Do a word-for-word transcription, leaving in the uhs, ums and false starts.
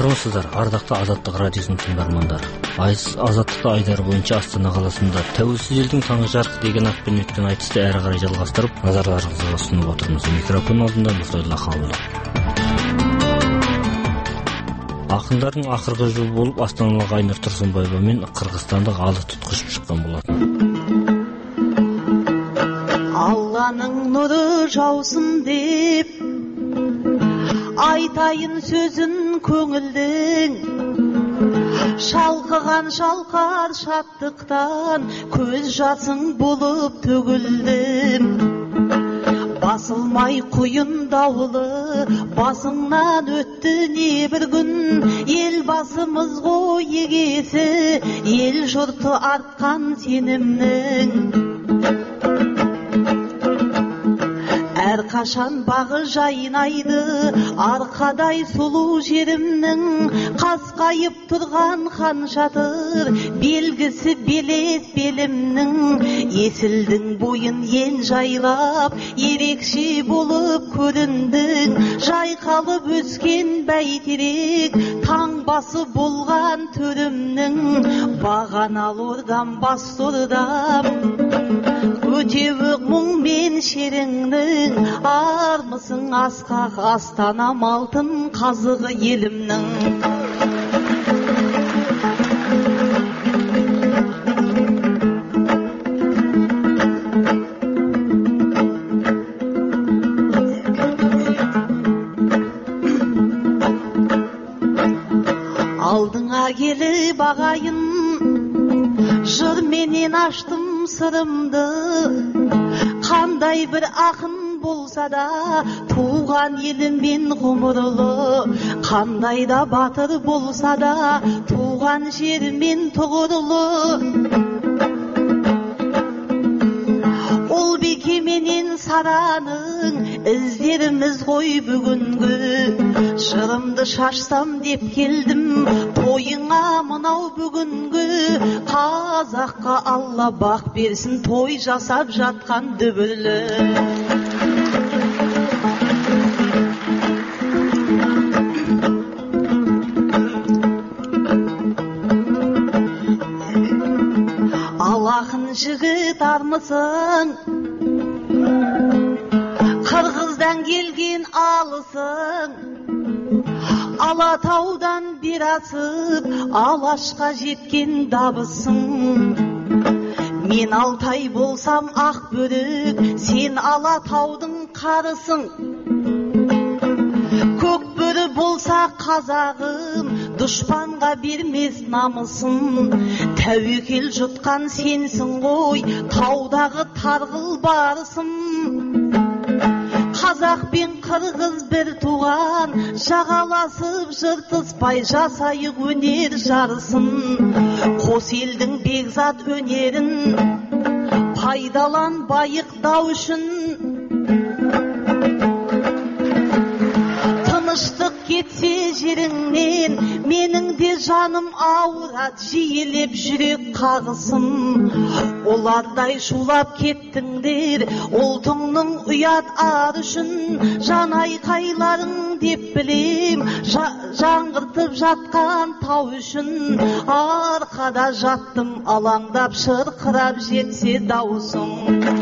Армысыздар, ардақты Азаттық радиосының тыңдармандары. Айыз Азаттықты айдары бойынша Астана қаласында тәуелсіз елдің таңы жарық деген атпен өткен айтысты әрі қарай жалғастырып, назарларыңызға ұсынып отырмыз. Микрофон алдында Мұхтар Лахаули. Ақындардың ақырғы жыл болып астаналық Айнұр Тұрсынбаева мен қырғызстандық Алы тұтқышып шыққан болатын. Алланың нұры жаусын деп айтайын сөзін көңілдің, шалқыған шалқар шаттықтан көз жасың болып төгілдім. Басылмай құйын дауылы басыңнан өтті не бір күн, ел басымыз ғой егесі, ел жұрты артқан сенімнің. Әр қашан бағы жайнайды арқадай сұлу жерімнің, қасқайып тұрған хан шатыр белгісі белес белімнің. Есілдің бойын ен жайлап ерекше болып көріндің, жайқалып өскен бәйтерек таңбасы болған төрімнің. Бағаналы ордам басты ордам өтеуік мұң мен шеріңнің, армысың асқақ Астанам алтын қазығы елімнің. Алдыңа келіп ағайын жыр менен аштым сырымды, қандай бір ақын болса да туған елімен ғұмырлы, қандай да батыр болса да туған жермен тұғырлы. Ол беке менен сараның іздеріміз ғой бүгінгі, жырымды шашсам деп келдім тойыңа мынау бүгінгі. Қазаққа Алла бақ берсін той жасап жатқан дүбірлі. Ал ақын жігіт армысың, Қырғыздан келген алысың, Алатаудан бер асып Алашқа жеткен дабысың. Мен Алтай болсам ақ бөрік, сен Алатаудың қарысың. Көк бөрі болса қазағым, дұшпанға бермес намысын. Тәуекел жұтқан сенсің ғой, таудағы тарғыл барысың. Қазақ пен қырғыз бір туған, жағаласып жыртыспай жасайық өнер жарысын. Қос елдің бекзат өнерін пайдалан байықтау үшін. Тыныштық кетсе жеріңнен, менің де жаным ауырат, жиелеп жүрек қағысын. Олардай шулап кеттіңдер, ұлтыңның ұят ар үшін. Жан айқайларың деп білем, жаңғыртып жатқан тау үшін. Арқада жаттым алаңдап, шырқырап жетсе даусың.